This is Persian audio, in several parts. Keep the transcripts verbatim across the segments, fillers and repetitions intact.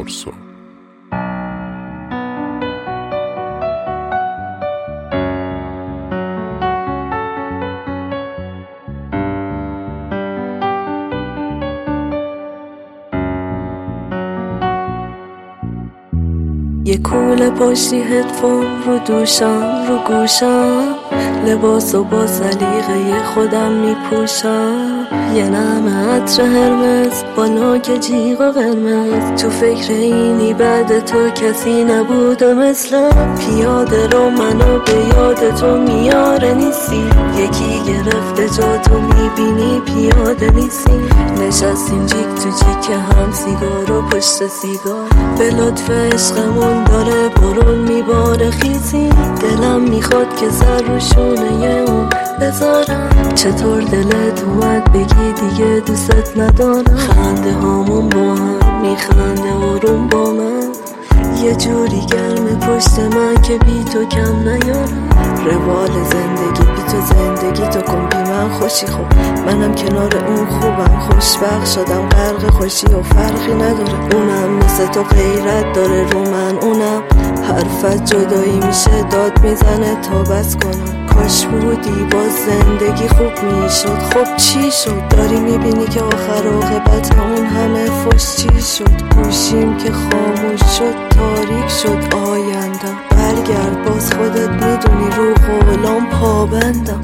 پارسا. یه کوله پشتی هدفون رو دوشم رو گوشم، لباس و با سلیقه خودم میپوشم. یه نمه عطر هرمز با ناک جیغ و قرمز، تو فکر اینی بعد تو کسی نبوده مثلم. پیاده رو منو به یاد تو میاره نیستی، یکی گرفته جا تو میبینی پیاده نیستی. نشستیم جیک تو جیک هم، سیگار و پشت سیگار، به لطف عشقمون داره برون میباره خیزی. دلم میخواد که سر رو شونه اون بذارم، چطور دلت اومد بگی دیگه دوست ندارم. خنده هامون با هم میخنده آروم با من، یه جوری گرم پشت من که بی تو کم نیارم. روال زندگی بی تو زندگی تو کن بی من خوشی، خوب منم کنار اون خوبم، خوشبخت شدم غرق خوشی و فرقی نداره. اونم مثل تو غیرت داره رو من، اونم حرفت جدایی میشه داد میزنه تا بس کنم. کاش بودی باز زندگی خوب میشد. خب چی شد؟ داری میبینی که آخر عاقبت اون همه فش چی شد؟ گوشیم که خاموش شد تاریک شد آیندم، برگرد باز خودت میدونی رو قولام پابندم.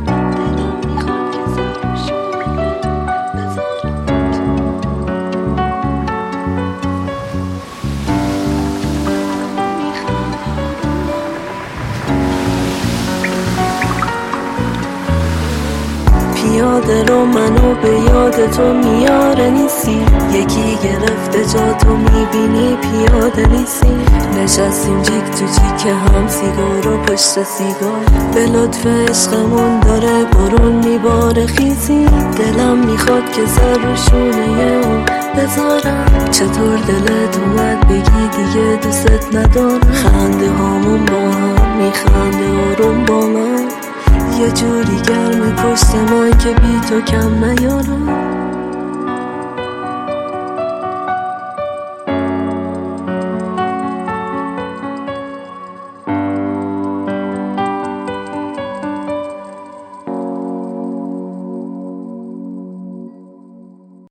پیاده رو منو به یاد تو میاره نیستی، یکی گرفته جا تو میبینی پیاده نیستی. نشستیم جیک تو جیک هم، سیگار و پشت سیگار، به لطف عشقمون داره برون میباره خیزی. دلم میخواد که سر رو شونه اون بذارم، چطور دلت اومد بگی دیگه دوست ندارم. خنده هامون با هم میخنده آروم با من، یه جوری گرم پشت من که بی تو کم نیارم.